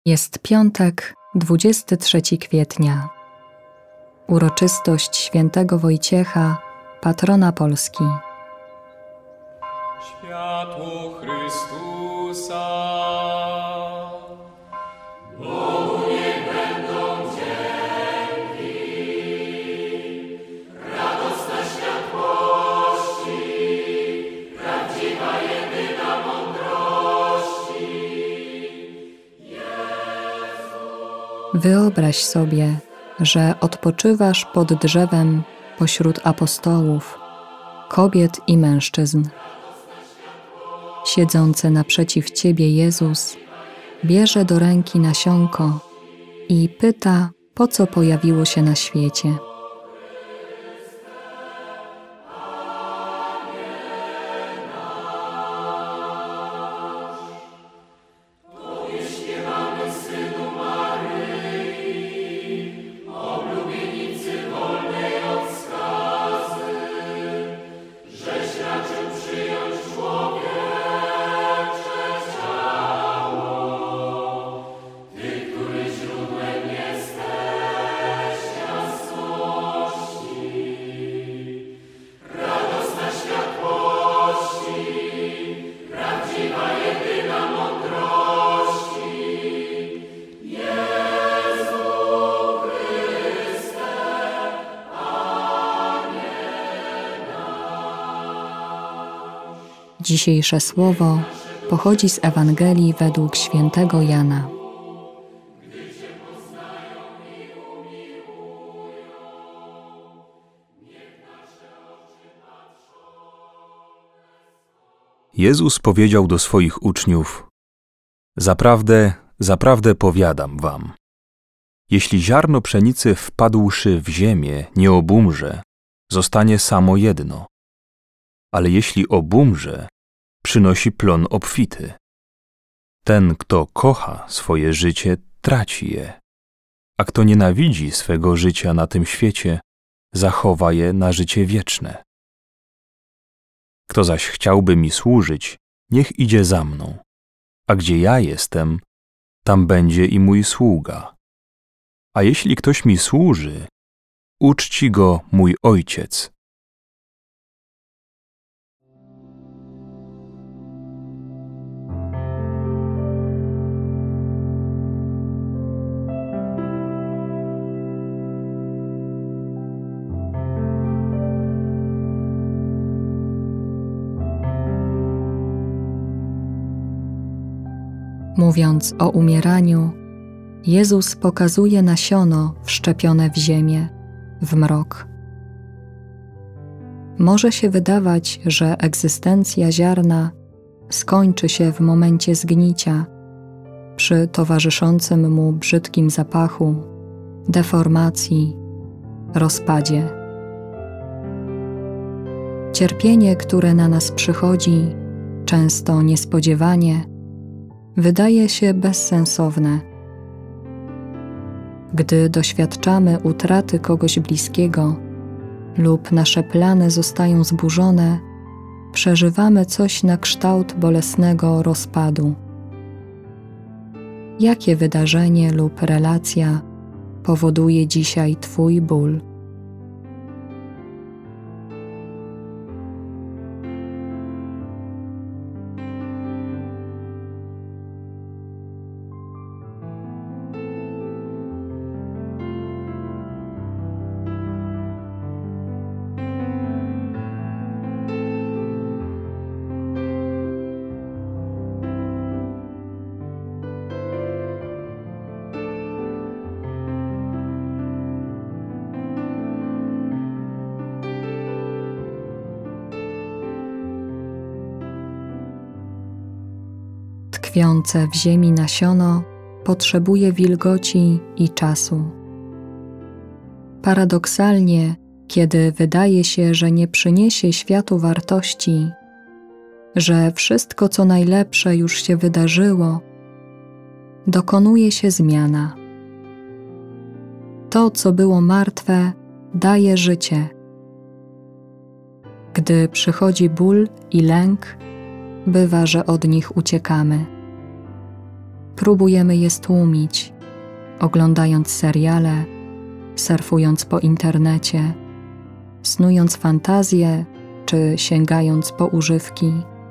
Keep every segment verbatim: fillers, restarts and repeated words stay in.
Jest piątek, dwudziestego trzeciego kwietnia. Uroczystość świętego Wojciecha, patrona Polski. Światło Chrystusa. Bogu niech będą dzięki, radosna światłości, prawdziwa jedyna mądrości. Wyobraź sobie, że odpoczywasz pod drzewem pośród apostołów, kobiet i mężczyzn. Siedzący naprzeciw Ciebie Jezus bierze do ręki nasionko i pyta, po co pojawiło się na świecie. Dzisiejsze słowo pochodzi z Ewangelii według świętego Jana. Jezus powiedział do swoich uczniów: Zaprawdę, zaprawdę powiadam wam, jeśli ziarno pszenicy wpadłszy w ziemię nie obumrze, zostanie samo jedno, ale jeśli obumrze, przynosi plon obfity. Ten, kto kocha swoje życie, traci je, a kto nienawidzi swego życia na tym świecie, zachowa je na życie wieczne. Kto zaś chciałby mi służyć, niech idzie za mną, a gdzie ja jestem, tam będzie i mój sługa. A jeśli ktoś mi służy, uczci go mój Ojciec. Mówiąc o umieraniu, Jezus pokazuje nasiono wszczepione w ziemię, w mrok. Może się wydawać, że egzystencja ziarna skończy się w momencie zgnicia, przy towarzyszącym mu brzydkim zapachu, deformacji, rozpadzie. Cierpienie, które na nas przychodzi, często niespodziewanie, wydaje się bezsensowne. Gdy doświadczamy utraty kogoś bliskiego lub nasze plany zostają zburzone, przeżywamy coś na kształt bolesnego rozpadu. Jakie wydarzenie lub relacja powoduje dzisiaj Twój ból? Tkwiące w ziemi nasiono potrzebuje wilgoci i czasu. Paradoksalnie, kiedy wydaje się, że nie przyniesie światu wartości, że wszystko co najlepsze już się wydarzyło, dokonuje się zmiana. To, co było martwe, daje życie. Gdy przychodzi ból i lęk, bywa, że od nich uciekamy. próbujemy je stłumić, oglądając seriale, surfując po internecie, snując fantazje czy sięgając po używki.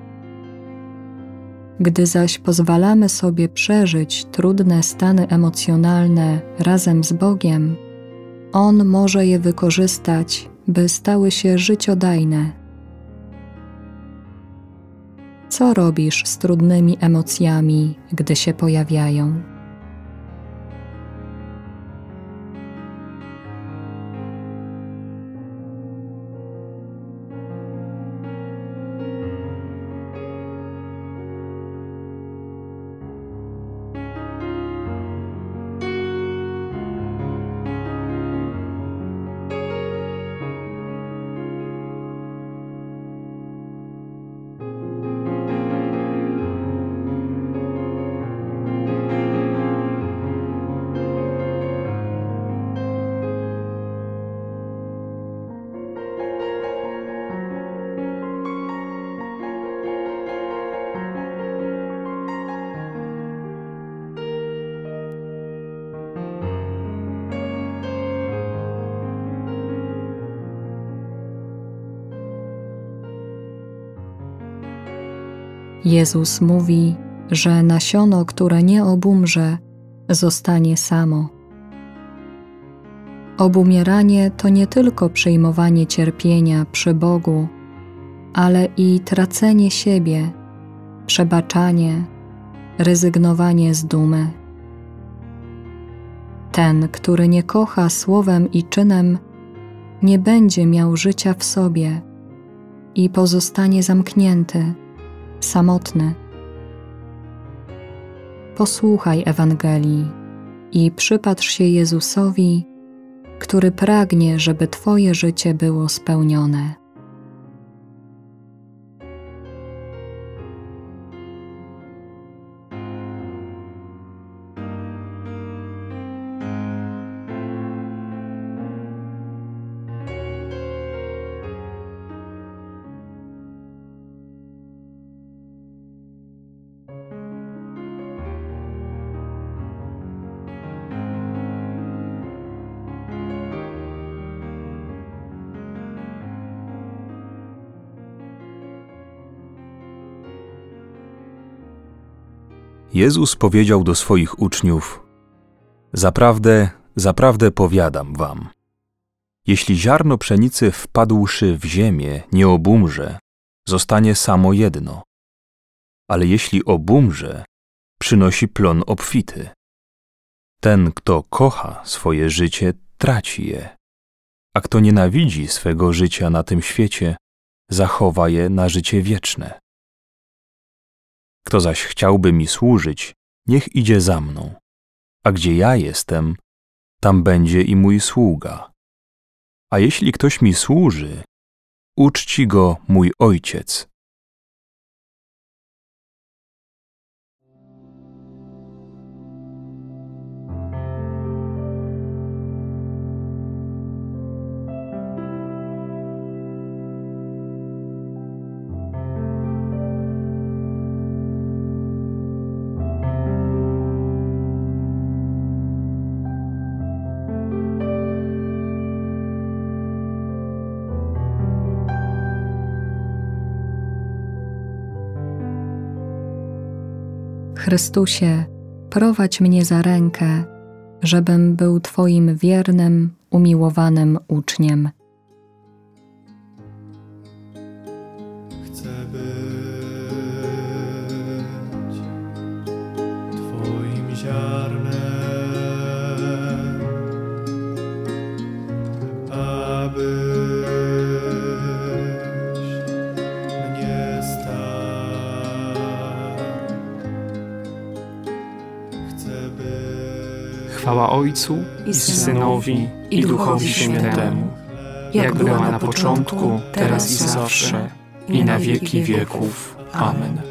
Gdy zaś pozwalamy sobie przeżyć trudne stany emocjonalne razem z Bogiem, On może je wykorzystać, by stały się życiodajne. Co robisz z trudnymi emocjami, gdy się pojawiają? Jezus mówi, że nasiono, które nie obumrze, zostanie samo. Obumieranie to nie tylko przyjmowanie cierpienia przy Bogu, ale i tracenie siebie, przebaczanie, rezygnowanie z dumy. Ten, który nie kocha słowem i czynem, nie będzie miał życia w sobie i pozostanie zamknięty, samotny. Posłuchaj Ewangelii i przypatrz się Jezusowi, który pragnie, żeby Twoje życie było spełnione. Jezus powiedział do swoich uczniów: Zaprawdę, zaprawdę powiadam wam, jeśli ziarno pszenicy wpadłszy w ziemię nie obumrze, zostanie samo jedno, ale jeśli obumrze, przynosi plon obfity. Ten, kto kocha swoje życie, traci je, a kto nienawidzi swego życia na tym świecie, zachowa je na życie wieczne. Kto zaś chciałby mi służyć, niech idzie za mną, a gdzie ja jestem, tam będzie i mój sługa. A jeśli ktoś mi służy, uczci go mój Ojciec. Chrystusie, prowadź mnie za rękę, żebym był Twoim wiernym, umiłowanym uczniem. Chcę być Twoim ziarnem, abyś mnie stał. Chcę być Chwała Ojcu i Synowi i Duchowi Świętemu, jak była na początku, teraz i zawsze, i na wieki wieków. Amen.